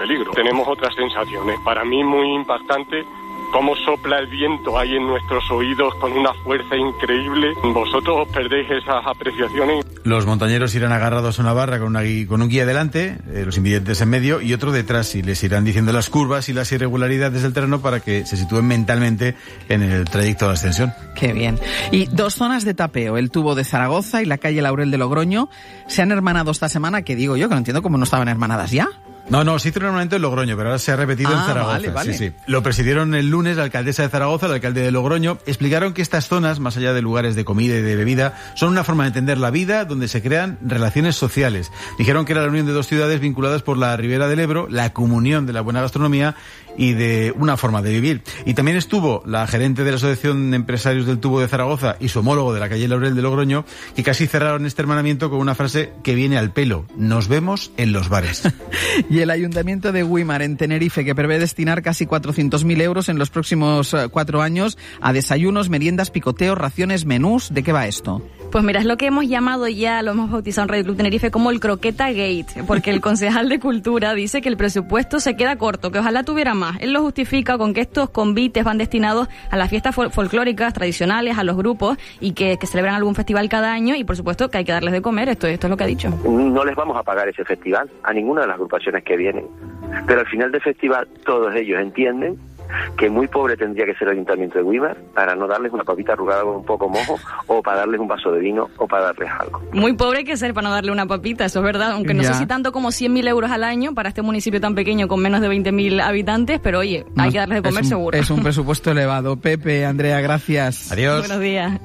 peligro. Tenemos otras sensaciones. Para mí muy impactante cómo sopla el viento ahí en nuestros oídos con una fuerza increíble. Vosotros os perdéis esas apreciaciones. Los montañeros irán agarrados a una barra con un guía delante, los invidentes en medio y otro detrás, y les irán diciendo las curvas y las irregularidades del terreno para que se sitúen mentalmente en el trayecto de ascensión. Qué bien. Y 2 zonas de tapeo, el tubo de Zaragoza y la calle Laurel de Logroño, se han hermanado esta semana, que digo yo, que no entiendo cómo no estaban hermanadas ya. No, se hizo normalmente en Logroño, pero ahora se ha repetido en Zaragoza. Vale. Sí. Lo presidieron el lunes la alcaldesa de Zaragoza, el alcalde de Logroño. Explicaron que estas zonas, más allá de lugares de comida y de bebida, son una forma de entender la vida donde se crean relaciones sociales. Dijeron que era la unión de 2 ciudades vinculadas por la ribera del Ebro, la comunión de la buena gastronomía y de una forma de vivir. Y también estuvo la gerente de la Asociación de Empresarios del Tubo de Zaragoza y su homólogo de la calle Laurel de Logroño, que casi cerraron este hermanamiento con una frase que viene al pelo: nos vemos en los bares. Y el Ayuntamiento de Güímar, en Tenerife, que prevé destinar casi 400.000 euros en los próximos 4 años a desayunos, meriendas, picoteos, raciones, menús. ¿De qué va esto? Pues mira, es lo que hemos llamado ya, lo hemos bautizado en Radio Club Tenerife como el Croqueta Gate, porque el concejal de Cultura dice que el presupuesto se queda corto, que ojalá tuviera más. Él lo justifica con que estos convites van destinados a las fiestas folclóricas, tradicionales, a los grupos, y que celebran algún festival cada año, y por supuesto que hay que darles de comer. Esto es lo que ha dicho. No les vamos a pagar ese festival a ninguna de las agrupaciones que vienen, pero al final del festival todos ellos entienden que muy pobre tendría que ser el Ayuntamiento de Güímar para no darles una papita arrugada con un poco mojo, o para darles un vaso de vino, o para darles algo. Muy pobre hay que ser para no darle una papita, eso es verdad, aunque no sé si tanto como 100.000 euros al año para este municipio tan pequeño con menos de 20.000 habitantes, pero oye, hay que darles de comer seguro. Es un presupuesto elevado. Pepe, Andrea, gracias. Adiós. Buenos días.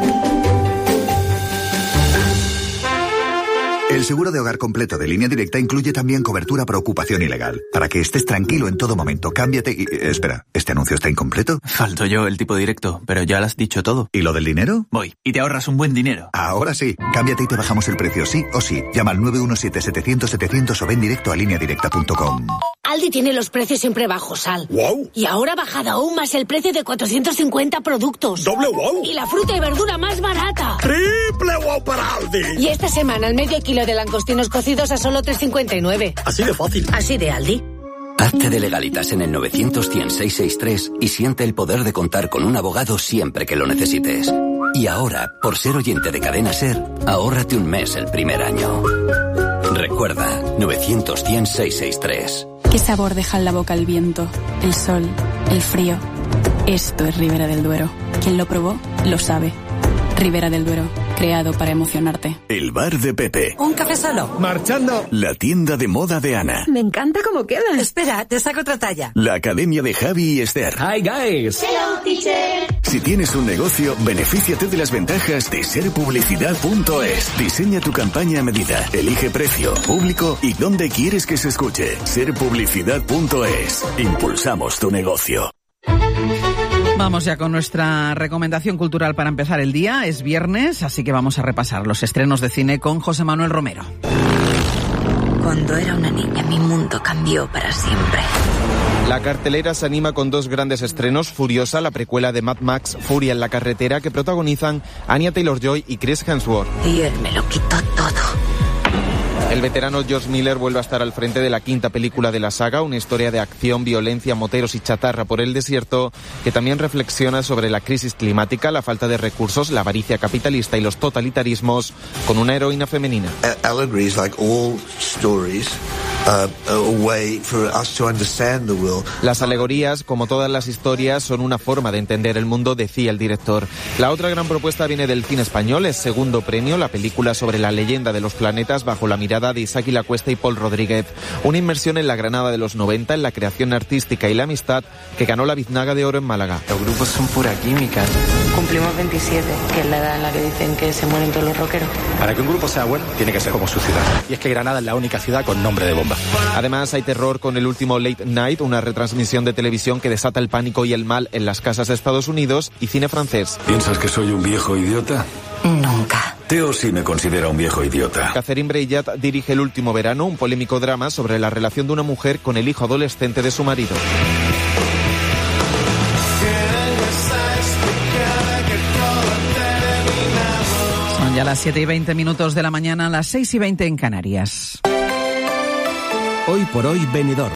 El seguro de hogar completo de Línea Directa incluye también cobertura por ocupación ilegal. Para que estés tranquilo en todo momento, cámbiate y... Espera, ¿este anuncio está incompleto? Falto yo, el tipo directo, pero ya lo has dicho todo. ¿Y lo del dinero? Voy, y te ahorras un buen dinero. Ahora sí. Cámbiate y te bajamos el precio, sí o sí. Llama al 917-700-700 o ven directo a lineadirecta.com. Aldi tiene los precios siempre bajos, Al. ¡Wow! Y ahora ha bajado aún más el precio de 450 productos. ¡Doble wow! Y la fruta y verdura más barata. ¡Triple wow para Aldi! Y esta semana el medio kilo de langostinos cocidos a solo 3,59. Así de fácil. Así de Aldi. Hazte de Legalitas en el 900-100-663 y siente el poder de contar con un abogado siempre que lo necesites. Y ahora, por ser oyente de Cadena SER, ahórrate un mes el primer año. Recuerda, 900-100-663. ¿Qué sabor deja en la boca el viento, el sol, el frío? Esto es Ribera del Duero. Quien lo probó, lo sabe. Ribera del Duero, creado para emocionarte. El bar de Pepe. ¿Un café solo? Marchando. La tienda de moda de Ana. Me encanta cómo queda. Espera, te saco otra talla. La academia de Javi y Esther. Hi guys. Hello, teacher. Si tienes un negocio, benefíciate de las ventajas de serpublicidad.es. Diseña tu campaña a medida, elige precio, público y dónde quieres que se escuche. Serpublicidad.es. Impulsamos tu negocio. Vamos ya con nuestra recomendación cultural para empezar el día. Es viernes, así que vamos a repasar los estrenos de cine con José Manuel Romero. Cuando era una niña, mi mundo cambió para siempre. La cartelera se anima con 2 grandes estrenos: Furiosa, la precuela de Mad Max, Furia en la carretera, que protagonizan Anya Taylor-Joy y Chris Hemsworth. Y él me lo quitó todo. El veterano George Miller vuelve a estar al frente de la 5ª película de la saga, una historia de acción, violencia, moteros y chatarra por el desierto, que también reflexiona sobre la crisis climática, la falta de recursos, la avaricia capitalista y los totalitarismos, con una heroína femenina. Allegories, like all stories, a way for us to understand the world. Las alegorías, como todas las historias, son una forma de entender el mundo, decía el director. La otra gran propuesta viene del cine español, es segundo premio, la película sobre la leyenda de los planetas bajo la mirada de Isaac Lacuesta y Paul Rodríguez. Una inmersión en la Granada de los 90, en la creación artística y la amistad, que ganó la Biznaga de Oro en Málaga. Los grupos son pura química. Cumplimos 27, que es la edad en la que dicen que se mueren todos los rockeros. Para que un grupo sea bueno, tiene que ser como su ciudad. Y es que Granada es la única ciudad con nombre de bomba. Además, hay terror con el último Late Night, una retransmisión de televisión que desata el pánico y el mal en las casas de Estados Unidos, y cine francés. ¿Piensas que soy un viejo idiota? Nunca. Teo sí me considera un viejo idiota. Catherine Breillat dirige El último verano, un polémico drama sobre la relación de una mujer con el hijo adolescente de su marido. Son ya las 7:20 de la mañana, las 6:20 en Canarias. Hoy por hoy, Benidorm.